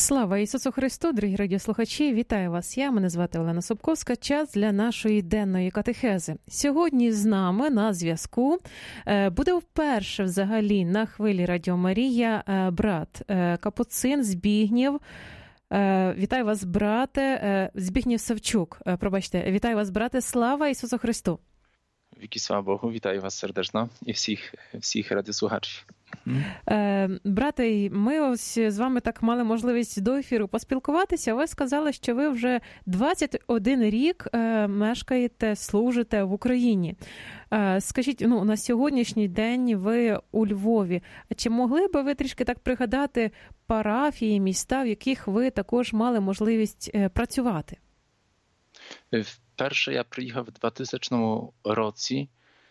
Слава Ісусу Христу, дорогі радіослухачі, вітаю вас. Мене звати Олена Собковська. Час для нашої денної катехези. Сьогодні з нами на зв'язку буде вперше взагалі на хвилі Радіо Марія брат Капуцин Збігнєв. Вітаю вас, брате. Збігнєв Савчук, пробачте. Вітаю вас, брате. Слава Ісусу Христу. Віки, слава Богу, вітаю вас сердечно і всіх радіослухачів. Брате, ми ось з вами так мали можливість до ефіру поспілкуватися. Ви сказали, що ви вже 21 рік мешкаєте, служите в Україні. Скажіть, на сьогоднішній день ви у Львові. Чи могли би ви трішки так пригадати парафії, міста, в яких ви також мали можливість працювати? Вперше я приїхав в 2000 році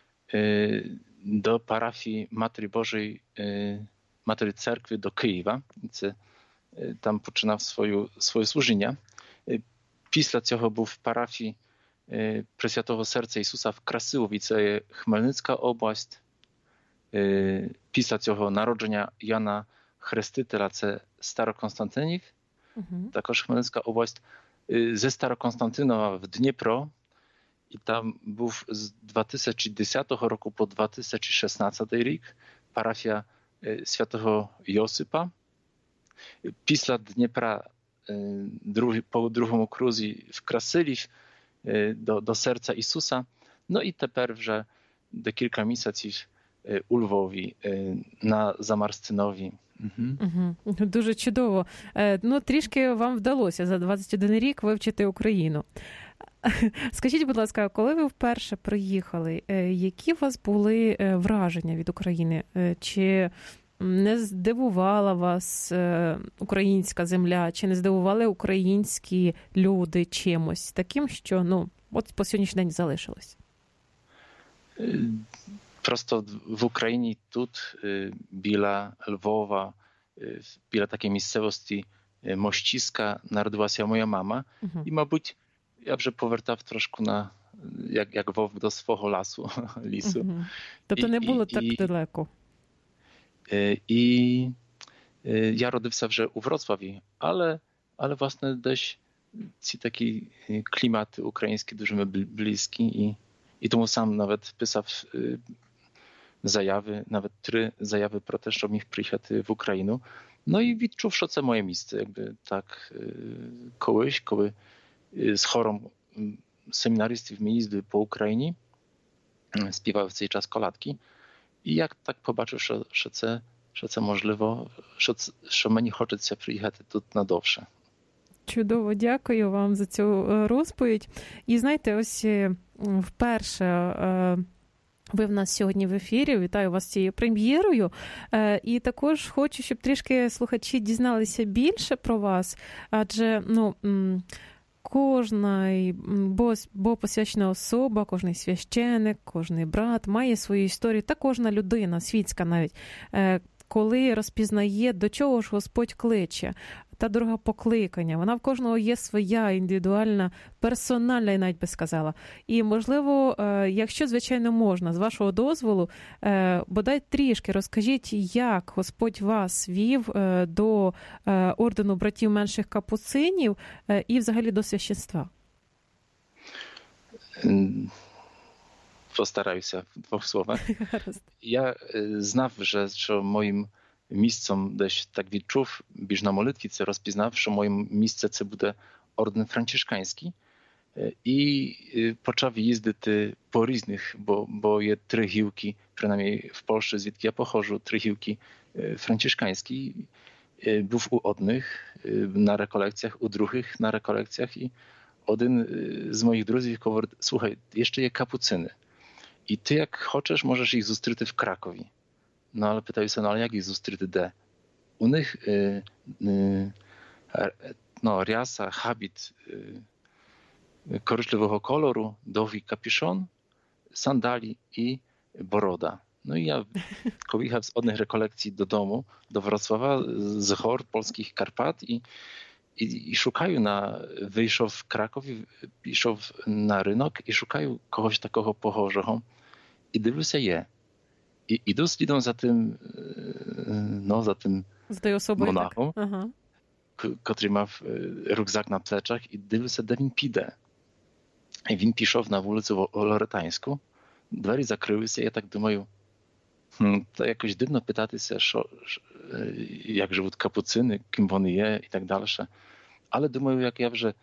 до парафії Матері Божої, Матері Церкви до Києва. Там починав своє служіння. Після цього був в парафії Пресвятого Серця Ісуса в Красилові, це є Хмельницька область. Після цього народження Яна Хрестителя, це Староконстантинів, також Хмельницька область. Ze Starokонstantynowa w Dniepro i tam był z 2010 roku po 2016 rok parafia Świętego Josypa. Після Дніпра по другому крузі в Красилів до Серця Ісуса. І тепер вже декілька місяців у Львові на Замарстинові. Дуже чудово. Трішки вам вдалося за 21 рік вивчити Україну. Скажіть, будь ласка, коли ви вперше приїхали, які у вас були враження від України? Чи не здивувала вас українська земля, чи не здивували українські люди чимось таким, що от по сьогоднішній день залишилось? Просто w Ukrainie, тут, біля Львова, біля такої місцевості Mościska, народилася моя мама. І, мабуть, я вже повертав трошки як вовк до свого лісу. Тобто не було так далеко? І я родився вже у Wrocławiu, але власне десь ці такі клімати українські дуже ми близькі. І тому сам навіть писав заяви, навіть 3 заяви про те, щоб міг приїхати в Україну. І відчув, що це моє місце. Якби так колись, коли з хором семінаристів ми їздили по Україні, співав в цей час колядки. І як так побачив, що це можливо, що мені хочеться приїхати тут надовше. Чудово, дякую вам за цю розповідь. І знаєте, ось вперше ви в нас сьогодні в ефірі. Вітаю вас з цією прем'єрою. І також хочу, щоб трішки слухачі дізналися більше про вас. Адже, кожна богопосвячена особа, кожний священик, кожний брат має свою історію. Та кожна людина, світська навіть, коли розпізнає, до чого ж Господь кличе, та дорога покликання. Вона в кожного є своя індивідуальна, персональна, я навіть би сказала. І, можливо, якщо, звичайно, можна, з вашого дозволу, бодай трішки розкажіть, як Господь вас вів до ордену братів менших капуцинів і взагалі до священства. Постараюся в 2 słowach. Я знав вже, що моїм місцем, десь так відчув, більш на молитві це розпізнав, що моїм місце це буде орден францишканський. І почав їздити по різних, бо є 3 гілки, принаймні в Польщі, звідки я походжу, 3 гілки францишканські. Був у одних на реколекціях, у других на реколекціях. І один з моїх друзів говорить: слухай, ще є капуцини. І ти, як хочеш, можеш їх зустріти в Кракові. Але питаюся, але як їх зустріти де? У них ряса, хабіт коричневого кольору, довгий капюшон, сандалі і борода. І я, коли їхав з одних реколекцій додому, до Wrocławia, з гор польських Карпат, і шукаю вийшов в Кракові, пішов на ринок і шукаю когось такого похожого. І дивлюся, є. І іду слідом за тим монахом. Ага. котрий ma rukzak na pleczach i dивився, де він піде. І він пішов на вулицю Лоретанську, двері закрилися, я так думаю, то якось дивно питатися, як живуть капуцини, ким вони є і так далі. Але думаю, як я вже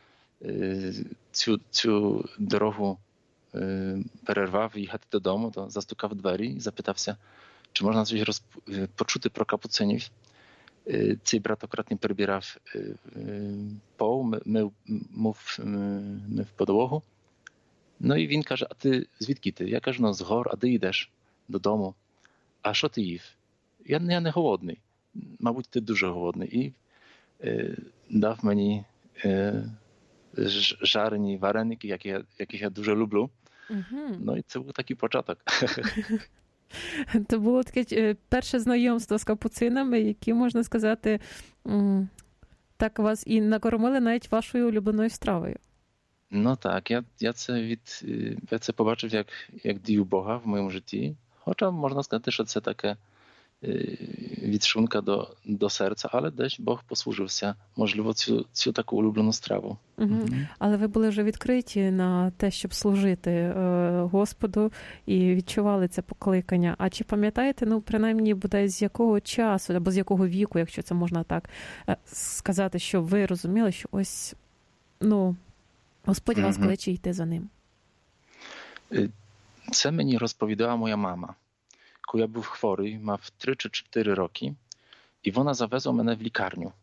цю дорогу перервав їхати додому, то застукав в двері і запитався, чи можна щось почути про капуцинів. Цей брат акуратnie перебирав пол, мив підлогу. Ну і він каже, а ти звідки ти? Я кажу, ну з гор, а ти йдеш додому. А що ти їв? Я не голодний. Мабуть, ти дуже голодний. І дав мені жарені вареники, яких я дуже люблю. Ну і це був такий початок. Це було таке перше знайомство з капуцинами, які, можна сказати, так вас і накормили навіть вашою улюбленою стравою. Ну так, я це побачив як дію Бога в моєму житті. Хоча можна сказати, що це таке відшунка до серця, але десь Бог послужився, можливо, цю таку улюблену страву. Але ви були вже відкриті на те, щоб служити Господу і відчували це покликання. А чи пам'ятаєте, принаймні, бодай з якого часу, або з якого віку, якщо це можна так сказати, що ви розуміли, що ось, Господь вас кличе йти за ним? Це мені розповідала моя мама. Коли я був хворий, мав 3 чи 4 роки, і вона завезла мене в лікарню.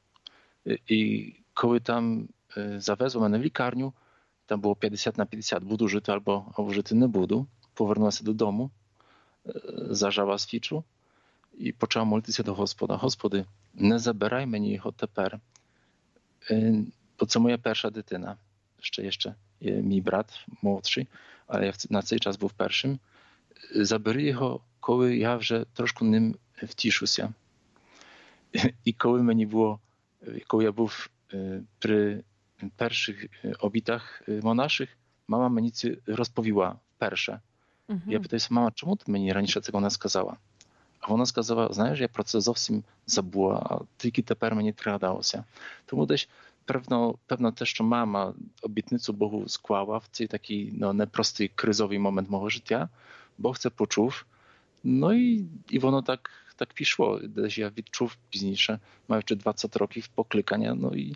І коли там завезла мене в лікарню, там було 50/50, буду жити або жити не буду, повернулася додому, зажала свічу і почала молитися до Господа. Господи, не забирай мені його тепер, бо це моя перша дитина. Ще є мій брат молодший, але я на цей час був першим. Забери його, коли я вже трошки ним втішуся. І коли я був при перших обітах монаших, мама мені це розповіла вперше. Я питаюся, мама, чому ти мені раніше цього не сказала? А вона сказала, знаєш, я про це зовсім забула, а тільки тепер мені пригадалося. Тому десь певно те, що мама обітницю Богу склала в цей такий непростий кризовий момент мого життя, Бог це почув, і воно так пішло. Десь я відчув пізніше, маючи 20 років покликання,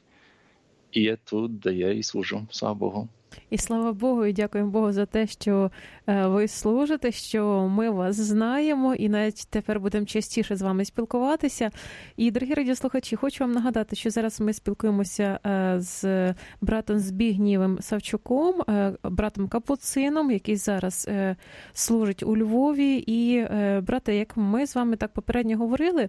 і є тут, де є, і служу. Слава Богу. І слава Богу, і дякуємо Богу за те, що ви служите, що ми вас знаємо, і навіть тепер будемо частіше з вами спілкуватися. І, дорогі радіослухачі, хочу вам нагадати, що зараз ми спілкуємося з братом Збігнєвим Савчуком, братом Капуцином, який зараз служить у Львові. І, брате, як ми з вами так попередньо говорили,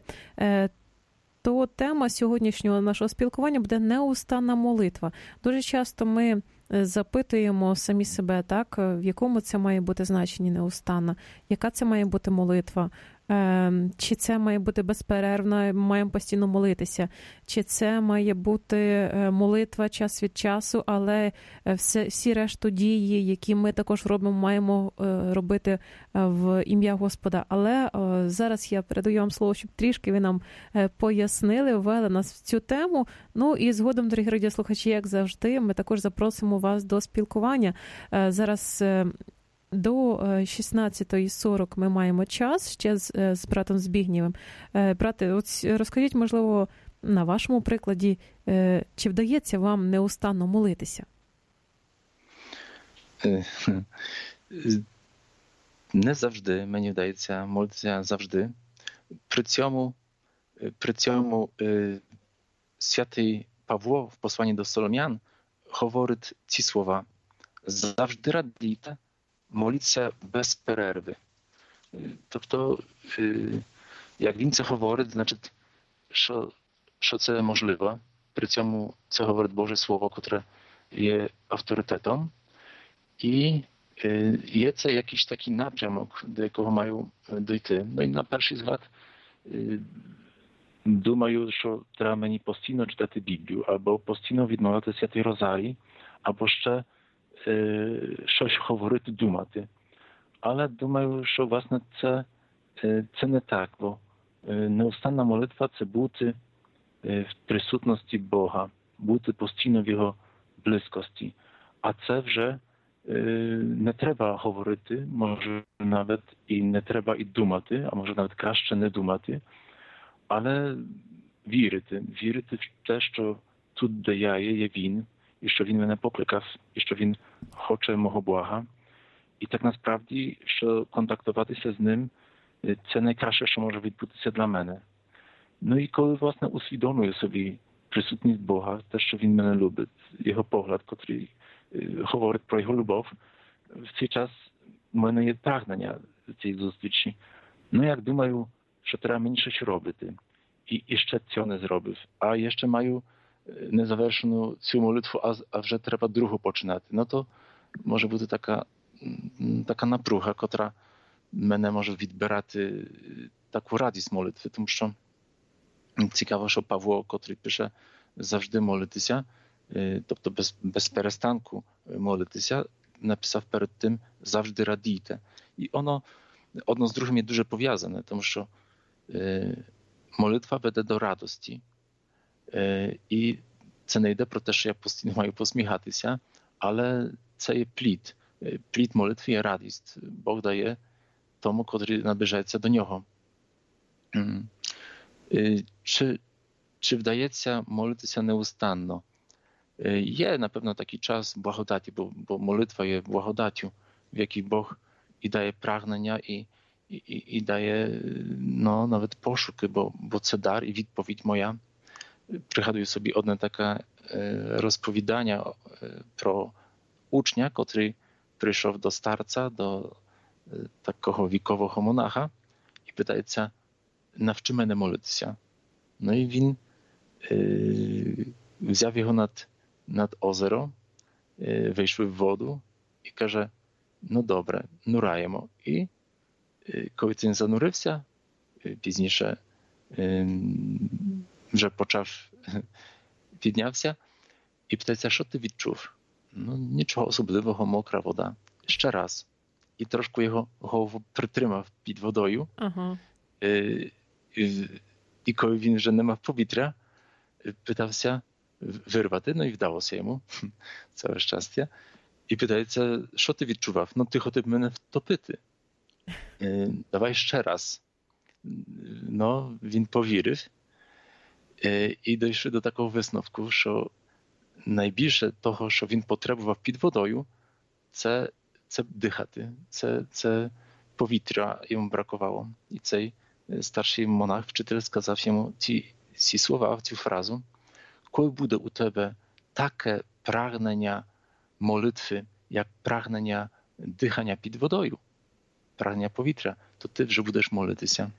то тема сьогоднішнього нашого спілкування буде неустанна молитва. Дуже часто ми запитуємо самі себе, так, в якому це має бути значенні неустанна, яка це має бути молитва, чи це має бути безперервна, маємо постійно молитися, чи це має бути молитва час від часу, але всі решту дії, які ми також робимо, маємо робити в ім'я Господа. Але зараз я передаю вам слово, щоб трішки ви нам пояснили, ввели нас в цю тему. І згодом, дорогі радіослухачі, як завжди, ми також запросимо вас до спілкування. Зараз до 16:40 ми маємо час ще з братом Збігнєвим. Брате, от розкажіть, можливо, на вашому прикладі, чи вдається вам неустанно молитися? Не завжди мені вдається молитися завжди. При цьому святий Павло в посланні до Солом'ян говорить ці слова: завжди радійте, моліться без перерви. Тобто, як він це говорить, значить, що це можливо. При цьому це говорить Боже Слово, котре є авторитетом. І є це якийсь такий напрямок, до якого маю дійти. І на перший взгляд, думаю, що треба мені постійно читати Біблію, або постійно відмовляти Святий Розарій, або ще щось говорити, думати. Але думаю, що, власне, це не так, бо неустанна молитва – це бути в присутності Бога, бути постійно в Його близькості. А це вже не треба говорити, може навіть і не треба і думати, а може навіть краще не думати, але вірити в те, що тут, де я є Він, і що Він мене покликав, і що Він хоче мого блага. І так насправді, що контактуватися з Ним, це найкраще, що може відбутися для мене. Ну і коли, власне, усвідомлюю собі присутність Бога, те, що Він мене любить, Його погляд, котрий говорить про Його любов, в цей час в мене є прагнення цієї зустрічі. Ну, як думаю, що треба мені щось робити. І ще цього не зробив. А ще маю незавершену цю молитву, а вже треба другу починати. Ну то може бути така напруга, котра мене може відбирати таку радість молитви, тому що цікаво, що Павло, котрий пише завжди молитися, тобто без перестанку молитися, написав перед тим завжди радійте. І одно з другим є дуже пов'язане, тому що молитва веде до радості. І це не йде про те, що я постійно маю посміхатися, але це є плід. Плід молитви є радість. Бог дає тому, котрий наближається до нього. Чи вдається молитися неустанно? Є, на pewno, taki czas благодаті, бо молитва є благодаттю, в якій Бог і дає прагнення, і дає навіть пошуки, бо це дар і відповідь моя. Пригадую собі одне таке розповідання про учня, котрий прийшов до старця, до такого вікового монаха і питається: навчи мене молитися. No i він взяв його над озеро, вийшли в воду і каже: ну добре, нураємо. І коли він занурився, пізніше вже піднявся і питається: що ти відчув? Ну, нічого особливого, мокра вода. Ще раз. І трошки його голову притримав під водою. Ага. І коли він вже не мав повітря, питався вирвати, no i wdało się йому, całe szczęście. І питається: що ти відчував? Ну, ти хотів мене втопити. Давай ще раз. Ну, він повірив. І дійшли до такого висновку, що найбільше того, що він потребував під водою, це дихати, це повітря йому бракувало. І цей старший монах, вчитель, сказав йому ці слова, цю фразу: коли буде у тебе таке прагнення молитви, як прагнення дихання під водою, прагнення повітря, то ти вже будеш молитися.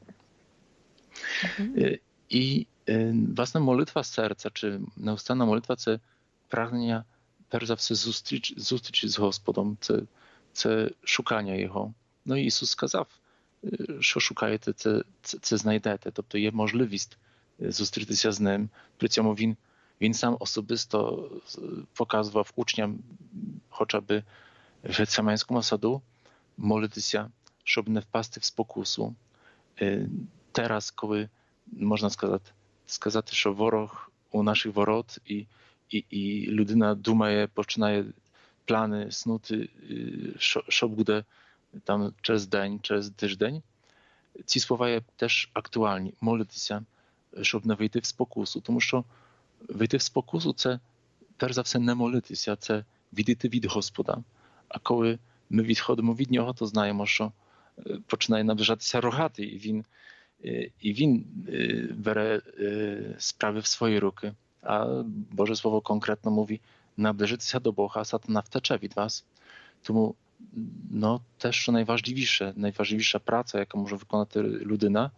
І власне молитва серця, чи неустанна молитва, це прагнення, перш за все, зустрічі з Господом, це шукання Його. Ну і Ісус сказав, що шукаєте, це знайдете. Тобто є можливість зустрітися з Ним. При цьому Він сам особисто показував учням, хоча б в Гецеманському саду, молитися, щоб не впасти в спокусу. Teraz, коли можна сказати, що ворог у наших ворот, і людина думає, починає плани снути, що буде там через день, через тиждень. Ці слова є теж актуальні. Молитися, щоб не вийти в спокусу. Тому що вийти в спокусу – це, перш за все, не молитися, це відійти від Господа. А коли ми відходимо від Нього, то знаємо, що починає наближатися рогатий, і він бере sprawy w swoje ruky. A Boże Słowo konkretno mówi: наближитися до Бога, а сатана втече від вас. Тому те, що найважливіша праця, яка може виконати людина,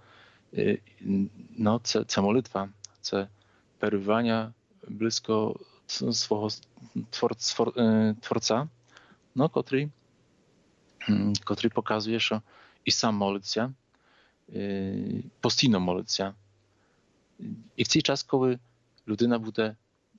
це молитва, це перебування близько свого Творця, котрий показує, що і сам молиться, постійно молиться. І в цей час, коли людина буде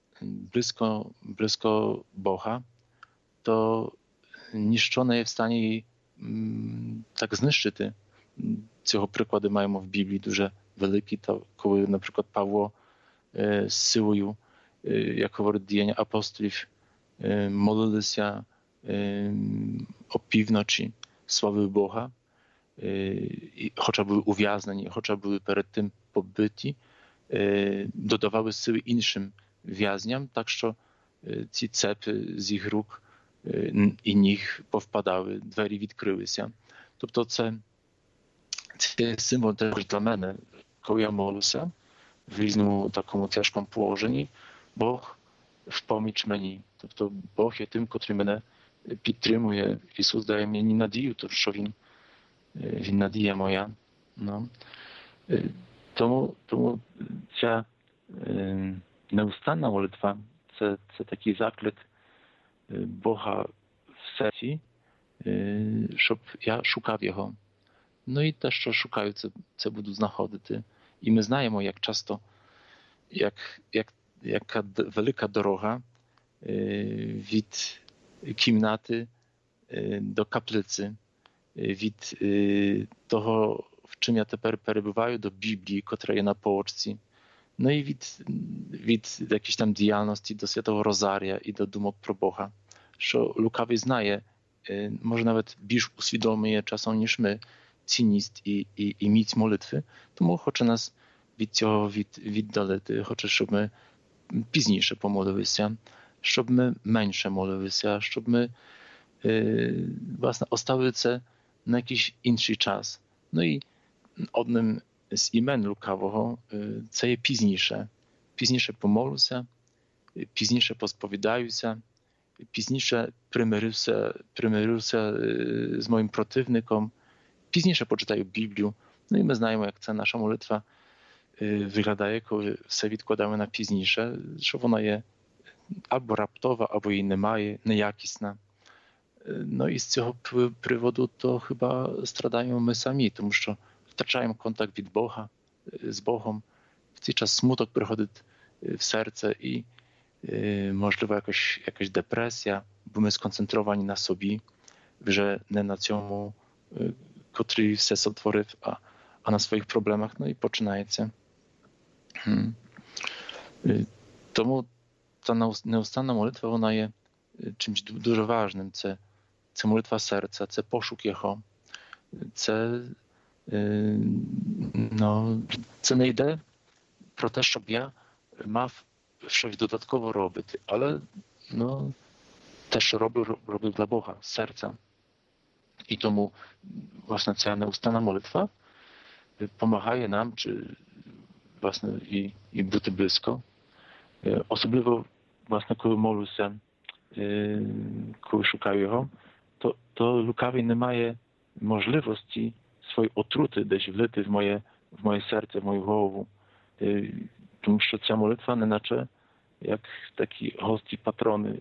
близько Бога, то ніщо не є в стані її так знищити. Цього приклади маємо в Біблії дуже великі, то коли, наприклад, Павло силою, як говорить Діяння апостолів, молилися опівночі, славили Бога, хоча були ув'язнені, хоча були перед тим побиті, додавали сили іншим в'язням, так що ці цепи з їх рук і ніг повпадали, двері відкрилися. Тобто це символ теж для мене, коли я молюся в різному такому тяжкому положенні, Бог в поміч мені. Тобто Бог є тим, котрий мене підтримує. Ісус дає мені надію, тому що Він надія моя. No. Тому ця неустанна молитва це такий заклик Бога в серці, щоб я шукав Його. Ну і те, що шукаю, це буду знаходити. І ми знаємо, як часто, яка велика дорога від кімнати до каплиці, від того, в czym ja тепер перебуваю, до Біблії, котра є на полочці. Ну і від якісь там діяльності до Святого Розарія і до думок про Бога. Що лукавий знає, може nawet більш усвідомлює часом, ніж ми, цінність і міць молитви, тому хоче нас від цього віддалити, хоче, щоб ми пізніше помолилися, щоб ми менше молилися, щоб ми власне оставили це на якийś інший час. No i одним з імен лукавого це є пізніше. Пізніше помолюся, пізніше посповідаюся, пізніше примирився з моїм противником, пізніше почитаю Біблію. No i my знаємо, як ця наша молитва виглядає, коли все відкладаємо на пізніше, що вона є або раптова, або її немає, неякісна. No i z цього приводу то chyba страдаємо ми самі, тому що втрачаємо контакт від Бога, з Богом. В цей час смуток приходить в серце і, можливо, якась депресія, бо ми сконцентровані на собі, вже не на цьому, котрий все сотворив, а на своїх проблемах. No i починається. Тому та неустанна молитва, вона є чимось дуже важним. Це молитва серця, це пошук Його. Це не йде про те, щоб я мав щось додатково робити, але те, що роблю для Бога, з серця. І тому, власне, ця неустанна молитва допомагає нам, власне, і бути близько. Особливо, власне, коли молюся, коли шукаю Його, то лукавий не має можливості своєї отрути десь влити в моє серце, в мою голову. Тому що ця молитва неначе як такі гості патрони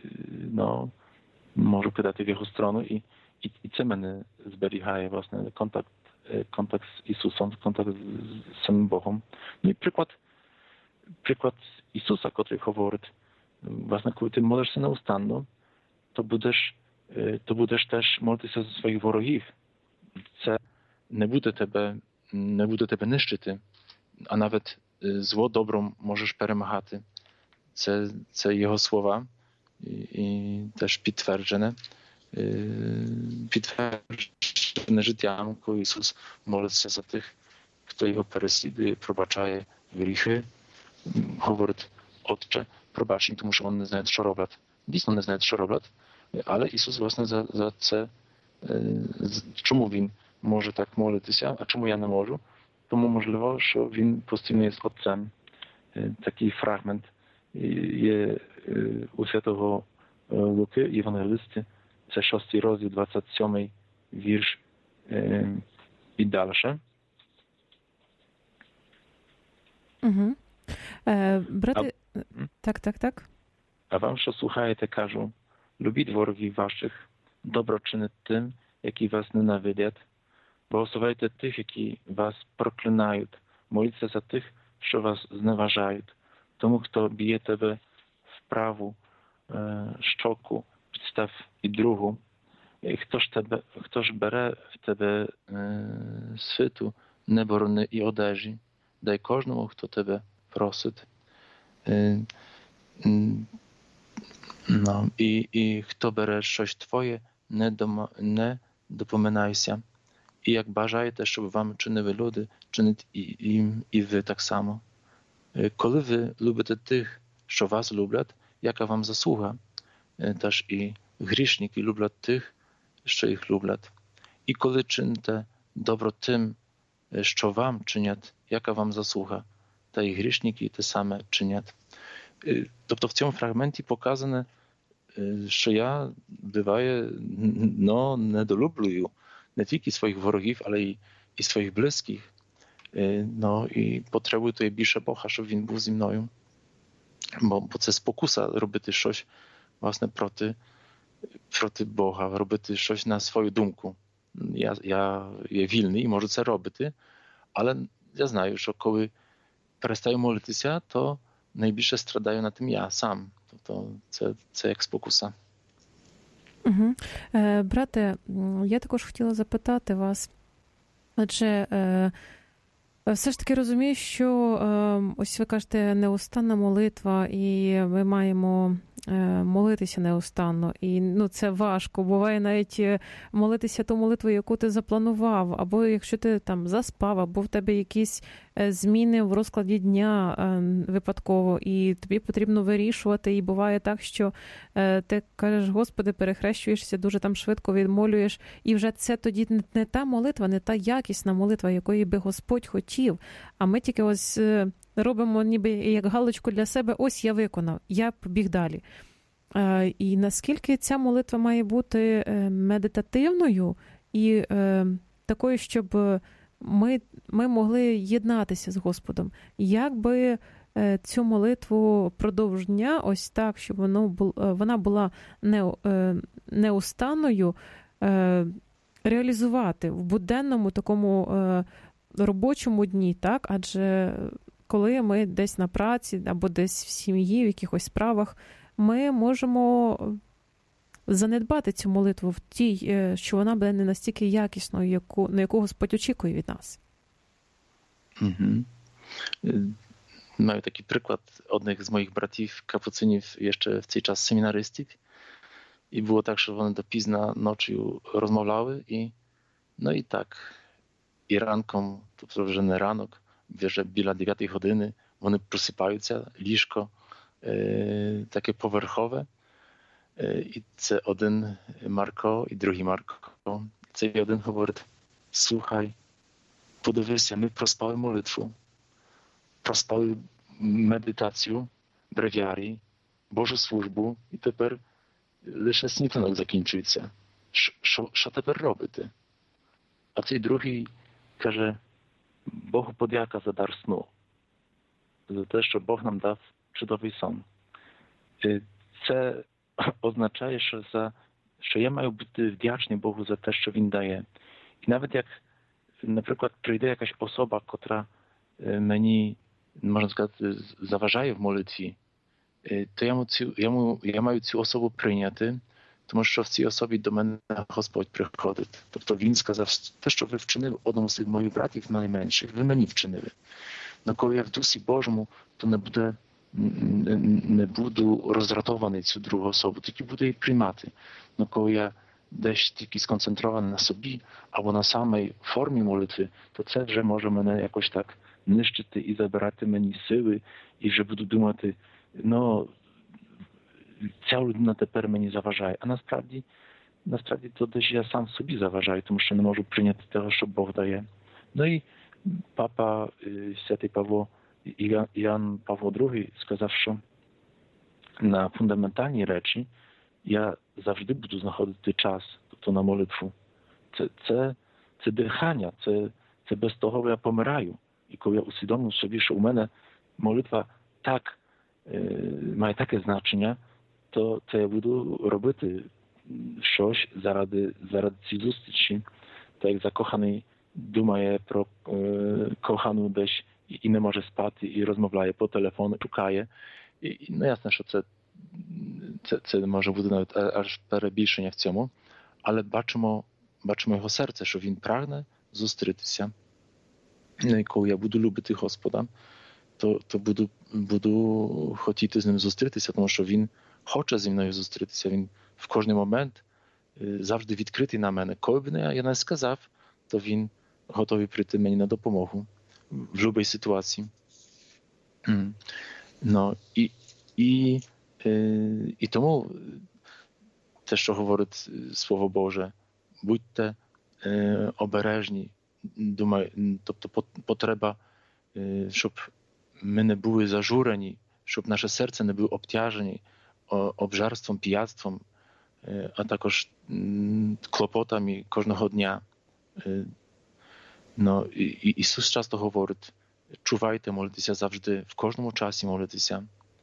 можу кидати в його сторону і це мене зберігає, власне, контакт з Ісусом, контакт з самим Богом. Ну і приклад Ісуса, котрий говорить, власне, коли ти молишся неустанно, то будеш теж молитися за своїх ворогів. Це не буде тебе нищити, а навіть зло добром можеш перемагати. Це його слова і теж підтверджене життям, коли Ісус молиться за тих, хто його переслідує, пробачає гріхи, говорить: Отче, пробач їм, тому що вони не знають, що роблять. Дійсно не знають, що роблять, але Ісус, власне, за це, чому Він може так молитися, а чому я не можу? Тому можливо, що Він постійно є з Отцем. Такий фрагмент є у Святого Луки, Євангелисти, це 6 розділ, 27 вірш і далі. Угу. Брати... Так. А вам, що слухаєте, кажу: любіть ворогів ваших, добро чиніть тим, які вас ненавидять, благословляйте тих, які вас проклинають, моліться за тих, що вас зневажають. Тому, хто б'є тебе в праву щоку, підстав і другу. Хто ж бере в тебе свиту, не борони і одежі. Дай кожному, хто тебе просить. No, і хто бере щось твоє, не допоминайся. І як бажаєте, щоб вам чинили люди, чиніть їм і ви так само. Коли ви любите тих, що вас люблять, яка вам заслуга? Теж і грішники люблять тих, що їх люблять. І коли чините добро тим, що вам чинять, яка вам заслуга? Та і грішники те саме чинять. Тобто в цьому фрагменті показане, що я, буває, недолюблюю не тільки своїх ворогів, але і своїх близьких. І потребую то більше Бога, щоб він був зі мною. Бо це спокуса робити щось, власне, проти Бога, робити щось на свою думку. Я є вільний і можу це робити, але я знаю, що коли перестаю молитися, то найбільше страдаю на тим я сам. Тобто це як спокуса. Угу. Брате, я також хотіла запитати вас, адже все ж таки розумію, що ось ви кажете, неустанна молитва, і ми маємо молитися неустанно. І це важко. Буває навіть молитися ту молитву, яку ти запланував, або якщо ти там заспав, або в тебе якісь зміни в розкладі дня випадково, і тобі потрібно вирішувати. І буває так, що ти кажеш, Господи, перехрещуєшся, дуже там швидко відмолюєш, і вже це тоді не та молитва, не та якісна молитва, якої би Господь хотів. А ми тільки ось робимо ніби як галочку для себе, ось я виконав, я побіг далі. І наскільки ця молитва має бути медитативною і такою, щоб ми могли єднатися з Господом. Як би цю молитву продовж дня, ось так, щоб вона була неустанною, реалізувати в буденному такому робочому дні, так? Адже коли ми десь на праці або десь в сім'ї, в якихось справах, ми можемо занедбати цю молитву в тій, що вона буде не настільки якісною, на яку Господь очікує від нас. Mhm. Маю такий приклад одних з моїх братів капуцинів ще в цей час семінаристів. І було так, що вони до пізна ночі розмовляли і так. І ранком, тобто вже не ранок, вже біля 9 години вони просипаються, ліжко таке поверхове. І це один Марко і другий Марко. Цей один говорить, слухай, подивися, ми проспали молитву, проспали медитацію, бревіарій, Божу службу, і тепер лише сніданок закінчується. Що тепер робити? А цей другий каже, Богу подяка за дар сну, за те, що Бог нам дав чудовий сон. Це означає, що я маю бути вдячний Богу за те, що Він дає. І навіть як, наприклад, прийде якась особа, котра мені, можна сказати, заважає в молитві, то я маю цю особу прийняти, тому що в цій особі до мене Господь приходить. Тобто Він сказав, те, що ви вчинили одному з моїх братів найменших, ви мені вчинили. Но коли я в Дусі Божому, то не буду роздратований цю другу особу, тільки буду її приймати. Но коли я десь тільки сконцентрований на собі або на самій формі молитви, то це вже може мене якось так нищити і забирати мені сили, і вже буду думати, ця людина тепер мені заважає. А насправді то десь я сам собі заважаю, тому що не можу прийняти того, що Бог дає. І папа Святий Павло, Ян Павло II сказав, що на фундаментальні речі я завжди буду знаходити час, тобто на молитву. Це дихання, це без того я помираю. І коли я усвідомлю собі, що у мене молитва має таке значення, то я буду робити щось заради цієї зустрічі. Так як закоханий думає про кохану десь і не може спати, і розмовляє по телефону, шукає. І ясно, що це може бути навіть аж перебільшення в цьому, але бачимо його серце, що він прагне зустрітися. І коли я буду любити Господа, то буду буду хотіти з ним зустрітися, тому що він хоче зі мною зустрітися. Він в кожний момент завжди відкритий на мене. Коли б я не сказав, то він готовий прийти мені на допомогу в будь-якій ситуації. Ну, і тому те, що говорить Слово Боже, будьте обережні, тобто потреба, щоб ми не були зажурені, щоб наше серце не було обтяжені обжарством, пияцтвом, а також клопотами кожного дня. No, Ісус часто говорить, чувайте, молитеся завжди, в кожному часі молитеся.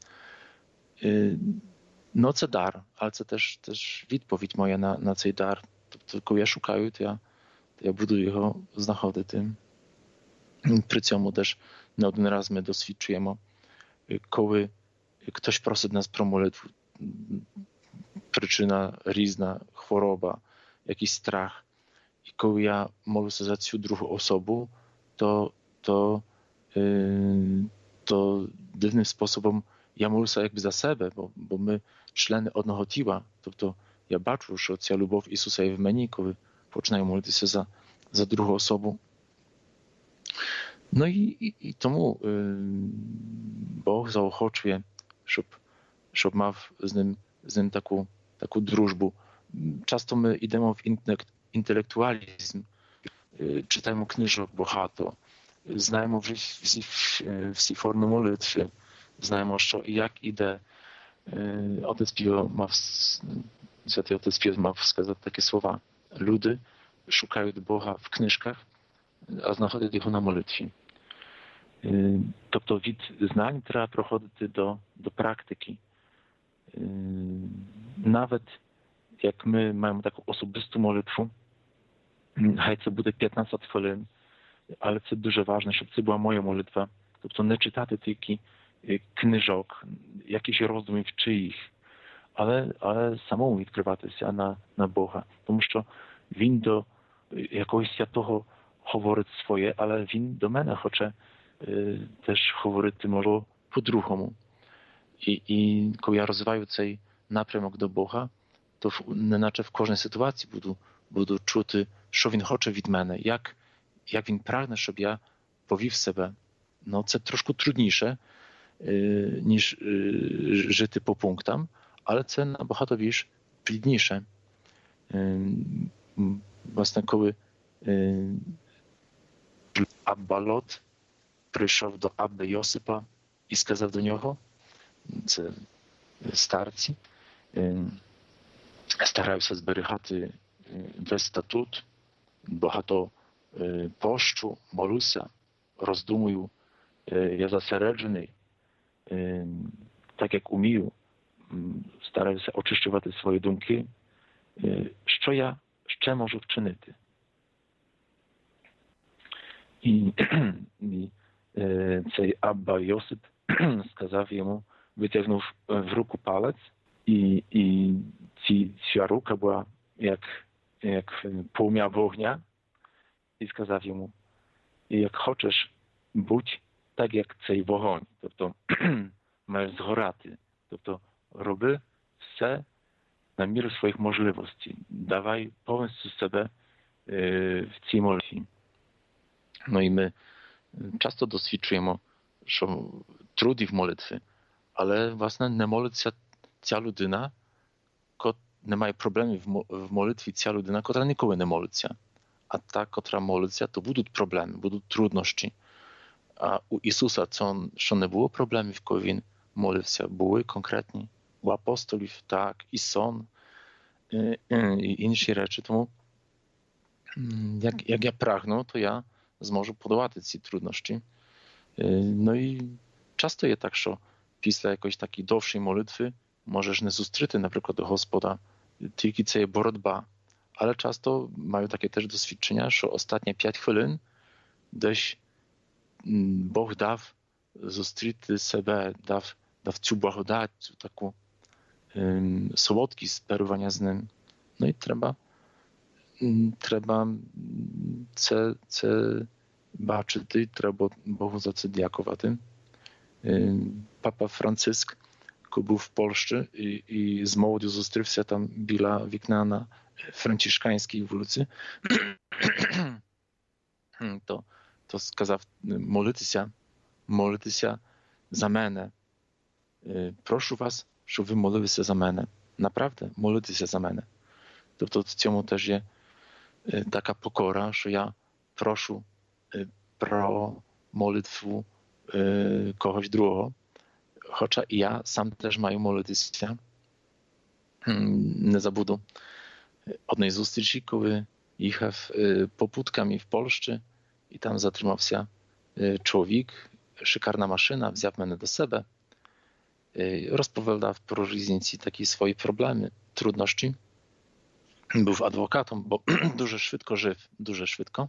No, це дар, але це теж відповідь моя на цей дар. Тобто, коли я шукаю, то я буду його знаходити. При цьому теж не один раз ми досвідчуємо, коли ktoś просить нас про молитву, причина різна, хвороба, якийсь страх. І коли я молюся за цю другу особу, то дивним способом я молюся якби за себе, бо ми члени одного тіла. Тобто я бачу, що ця любов Ісуса є в мені, коли починаю молитися за другу особу. No i тому Бог заохочує, щоб мав з ним таку дружбу. Часто ми йдемо в інтелектуалізм, читаємо книжок багато, знаємо всі форми молитви, знаємо, що і як іде. Святий Отець Пio мав сказати такі слова. Люди шукають Бога в книжках, а знаходять його на молитві. Тобто від знань треба проходити до практики. Навіть як ми маємо таку особисту молитву, хай це буде 15 хвилин, але це дуже важливо, щоб це була моя молитва. Тобто не читати тільки книжок, якісь роздумів чиїх, але самому відкриватися на Бога. Тому що Він до якогось святого говорить своє, але Він до мене хоче теж говорити може по-другому. І коли я розвиваю цей напрямок до Бога, то неначе в кожній ситуації буду чути, що Він хоче від мене, як Він прагне, щоб я повів себе. No, це трошки трудніше, ніж жити по пунктам, але це набагато більш плідніше. Власне, коли Абба Лот прийшов до Абби Йосипа і сказав до нього, це старці, стараюся зберігати весь статут, багато пощу, молюся, роздумую, я зосереджений, так як умію, стараюся очищувати свої думки. Що я ще можу вчинити? І цей Абба Йосип сказав йому, витягнув в руку палець, і ця рука була як полум'я вогня, і сказав йому, як хочеш, будь так, як цей вогонь, тобто маєш згорати, тобто роби все на міру своїх можливостей, давай повністю себе в цій молитві. No i my часто досвідчуємо, що труді в молитві, але, власне, не молиться ця людина, не має проблемів в молитві ця людина, котра ніколи не молиться. А та, котра молиться, то будуть проблеми, будуть труднощі. А у Ісуса, що не було проблемів, коли Він молився, були конкретні. У апостолів, так, і сон, і інші речі. Тому, як я прагну, то я зможу подолати ці труднощі. No і часто є так, що після якоїсь такої довшої молитви можеш не зустріти, наприклад, Господа, тільки це є боротьба. Але часто маю таке теж досвідчення, що останні 5 хвилин десь Бог дав зустріти себе, дав цю благодать, цю таку солодкість перебування з ним. No і треба це бачити, треба Богу за це дякувати. Papa Франциск, коли був в Польщі і з молоддю зустрівся там біля вікна на Францишканській вулиці, то сказав: молитися за мене. Прошу вас, щоб ви молилися за мене. Naprawdę, молитися за мене. Тобто в цьому теж є така покора, що я прошу про молитву когось другого. Хоча і я сам теж маю молитися. Не забуду одnej зустрічі, коли їхав попутками в Польщі, і там затримався чоловік, шикарна машина, взяв мене до себе, розповідав про різні такі свої проблеми, труднощі. Був адвокатом, бо дуже швидко жив, дуже швидко.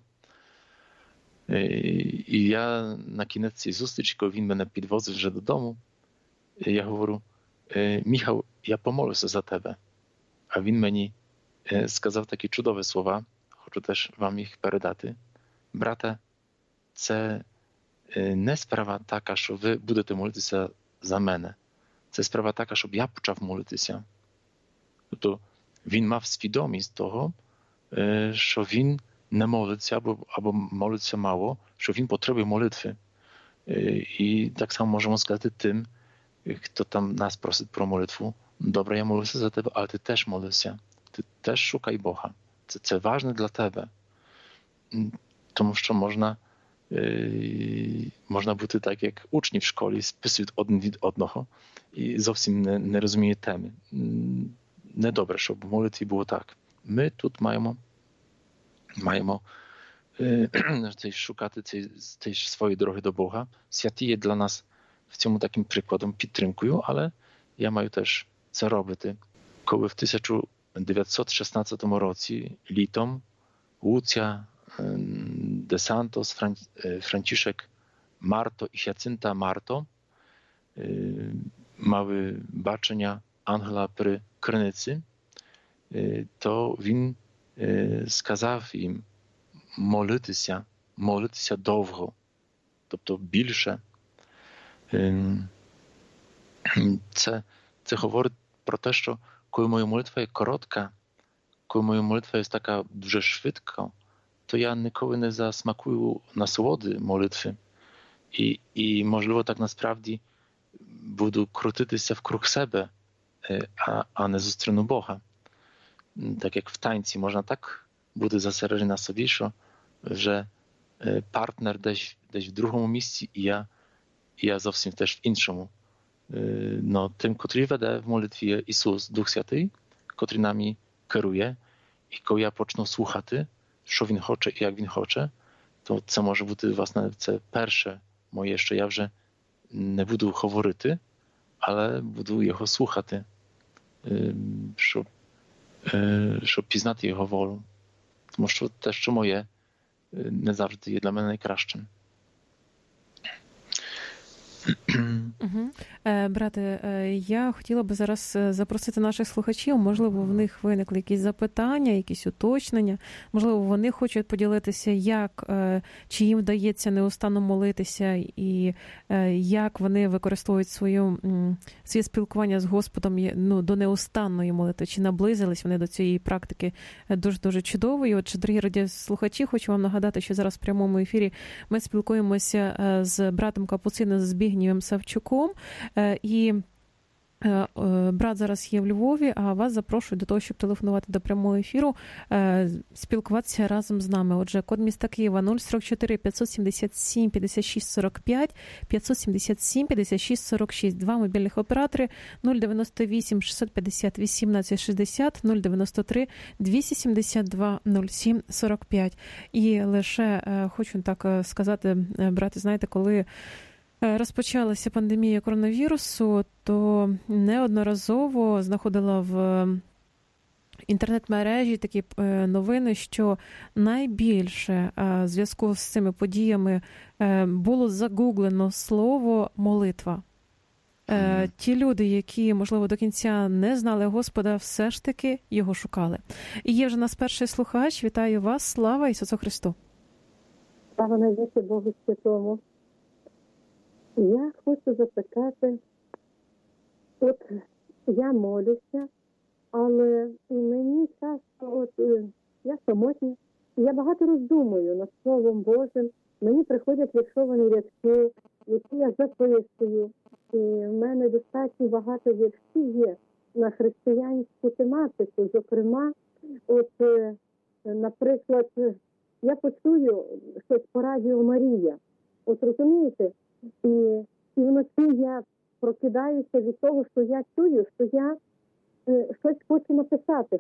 І я на кінець цієї зустрічі, коли він мене підвозив вже додому, я говорю: Michał, я помолюся за тебе. А він мені сказав такі чудові слова, хочу теж вам їх передати. Брате, це не справа така, що ви будете молитися за мене. Це справа така, щоб я почав молитися. Тобто він мав свідомість того, що він не молиться або молиться mało, що він потребує молитви. І так само можемо сказати тим, хто там нас просить про молитву: добре, я молюся за тебе, але ти теж молися. Ти теж шукай Бога. Це ważne для тебе. Тому що можна бути так, як учні в школі, списують один від одного і зовсім не розуміють теми. Недобре, щоб в молитві було так. Ми тут маємо шукати свої дороги до Бога. Святий є для нас в цьому таким прикладом, підтримкою, але я маю теж це робити. Коли в 1916 році літом Łucja de Santos, Franciszek Marto i Hiacynta Marto мали бачення ангела при криниці, то він сказав їм молитися довго, тобто більше. Це говорить про те, що коли моя молитва є коротка, коли моя молитва є така дуже швидка, то я ніколи не засмакую насолоди молитви. І можливо, так насправді буду крутитися вкруг себе, а не зустріну Бога. Так як в танці можна так бути зосереджений на собі, що вже партнер десь в другому місці, і я зовсім теж в іншому. No, tym, który веде w молитві Ісус, Дух Святий, котрий нами керує, і коли я почну слухати, що Він хоче і як Він хоче, то це може бути, власне, це перше моє, що я вже не буду говорити, але буду Його слухати, щоб пізнати Його волю. Тому що те, що моє, не завжди є для мене найкращим. Брате, я хотіла би зараз запросити наших слухачів, можливо, в них виникли якісь запитання, якісь уточнення, можливо, вони хочуть поділитися, чи їм вдається неустанно молитися, і як вони використовують своє спілкування з Господом до неустанної молитви, чи наблизились вони до цієї практики дуже-дуже чудової. Отже, дорогі радіослухачі, хочу вам нагадати, що зараз в прямому ефірі ми спілкуємося з братом Капуцином Збігнєвим Савчуком, і брат зараз є в Львові, а вас запрошую до того, щоб телефонувати до прямого ефіру, спілкуватися разом з нами. Отже, код міста Києва 044 577 56 45, 577 56 46, два мобільних оператори 098 650 18 60, 093 272 07 45. І лише хочу так сказати, брати, знаєте, коли розпочалася пандемія коронавірусу, то неодноразово знаходила в інтернет-мережі такі новини, що найбільше в зв'язку з цими подіями було загуглено слово «молитва». Ті люди, які, можливо, до кінця не знали Господа, все ж таки його шукали. І є вже нас перший слухач. Вітаю вас. Слава Ісусу Христу! Слава навіки Богу Святому! Я хочу запитати, от я молюся, але мені часто, я самотня, я багато роздумую над Словом Божим, мені приходять віршовані рядки, які я записую, і в мене достатньо багато віршів є на християнську тематику, зокрема, наприклад, я почую щось по радіо Марія, розумієте, і вночі я прокидаюся від того, що я чую, що я щось хочу написати,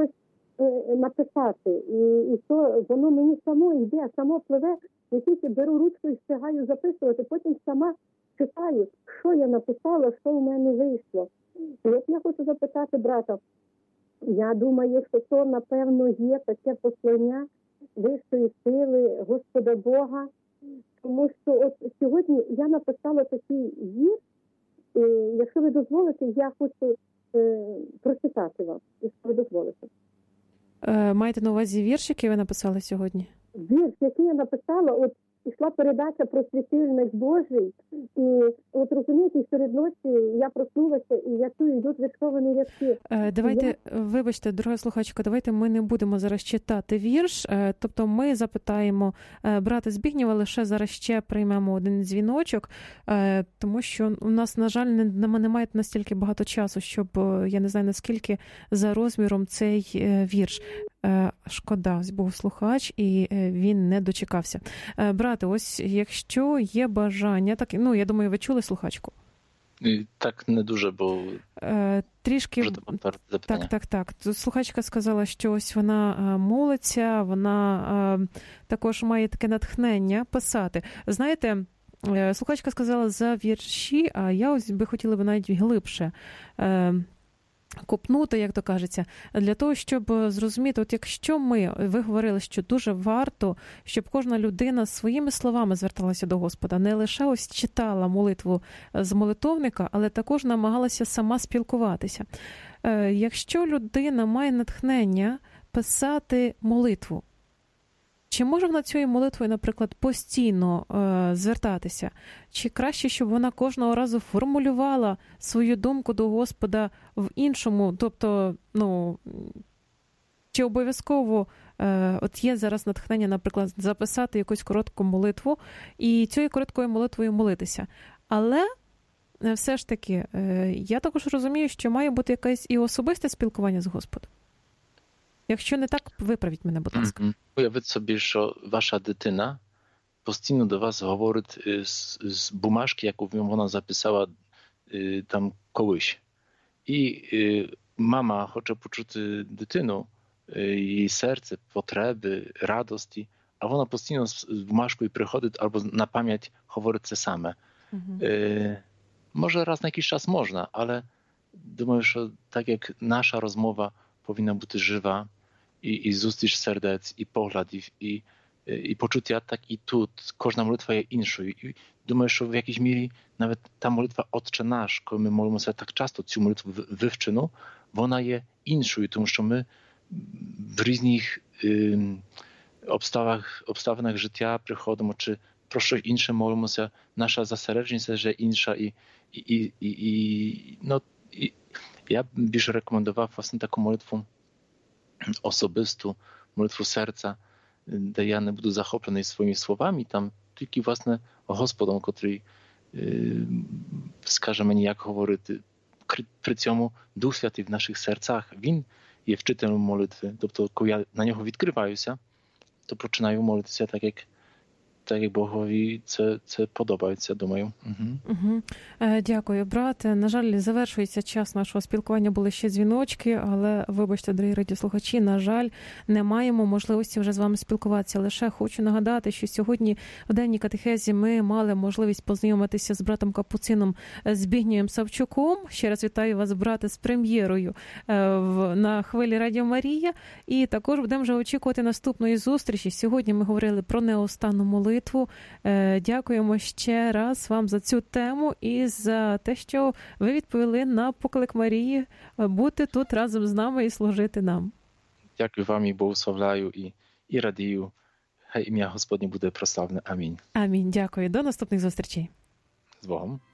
і то воно мені само йде, само пливе, я тільки беру ручку і встигаю записувати, потім сама читаю, що я написала, що в мене вийшло. І от я хочу запитати брата, я думаю, що то, напевно, є таке послання вищої сили Господа Бога, тому що от сьогодні я написала такий вірш, і якщо ви дозволите, я хочу прочитати вам, якщо ви дозволите. Маєте на увазі вірш, який ви написали сьогодні? Вірш, який я написала, йшла передача про світильник Божий, і розумієте, серед ночі я проснулася, і я чую, йдуть віршовані рядки. Давайте, вибачте, дорога слухачка, давайте ми не будемо зараз читати вірш, тобто ми запитаємо брата Збігнєва, лише зараз ще приймемо один дзвіночок, тому що у нас, на жаль, немає настільки багато часу, щоб, я не знаю, наскільки за розміром цей вірш. Шкода, був слухач, і він не дочекався. Брате, ось якщо є бажання, так, я думаю, ви чули слухачку? Так, не дуже, бо трішки... Так. Тут слухачка сказала, що ось вона молиться, вона також має таке натхнення писати. Знаєте, слухачка сказала за вірші, а я ось би хотіла б навіть глибше копнути, як то кажеться, для того, щоб зрозуміти, от якщо ви говорили, що дуже варто, щоб кожна людина своїми словами зверталася до Господа, не лише ось читала молитву з молитовника, але також намагалася сама спілкуватися. Якщо людина має натхнення писати молитву, чи може вона цією молитвою, наприклад, постійно звертатися? Чи краще, щоб вона кожного разу формулювала свою думку до Господа в іншому? Тобто, чи обов'язково от є зараз натхнення, наприклад, записати якусь коротку молитву і цією короткою молитвою молитися? Але все ж таки, я також розумію, що має бути якесь і особисте спілкування з Господом. Якщо не так, виправіть мене, будь ласка. Уявіть собі, що ваша дитина постійно до вас говорить з бумажки, яку вона записала там колись. І мама хоче почути дитину, її серце, потреби, радості, а вона постійно з бумажкою приходить або на пам'ять говорить це саме. Може раз на якийś час можна, ale думаю, що так як наша розмова powinna być żywa i zустріч сердець, і поглядів, і почуття, так і тут. Кожна молитва є іншою. І думаю, що в якійсь мірі навіть та молитва «Отче наш», коли ми молимося так часто цю молитву вивчену, вона є іншою, тому що ми в різних обставинах життя приходимо, чи про щось інше молимося, наша засередженість є інша. Я б більше рекомендував власне таку молитву особисту, молитву серця, де я не буду захоплений своїми словами, там тільки, власне, Господом, котрий скаже мені, як говорити. При цьому Дух Святий в наших серцях, він є вчителем молитви. Тобто, коли я на нього відкриваюся, то починаю молитися так, як Богові це подобається, думаю. Дякую, брате. На жаль, завершується час нашого спілкування, були ще дзвіночки, але, вибачте, дорогі радіослухачі, на жаль, не маємо можливості вже з вами спілкуватися. Лише хочу нагадати, що сьогодні в денній катехезі ми мали можливість познайомитися з братом Капуцином Збігнєвим Савчуком. Ще раз вітаю вас, брате, з прем'єрою на хвилі Радіо Марія. І також будемо вже очікувати наступної зустрічі. Сьогодні ми говорили про неостанну молитву. Дякуємо ще раз вам за цю тему і за те, що ви відповіли на поклик Марії бути тут разом з нами і служити нам. Дякую вам і благословляю і радію. Хай ім'я Господнє буде прославлене. Амінь. Амінь. Дякую. До наступних зустрічей. З Богом.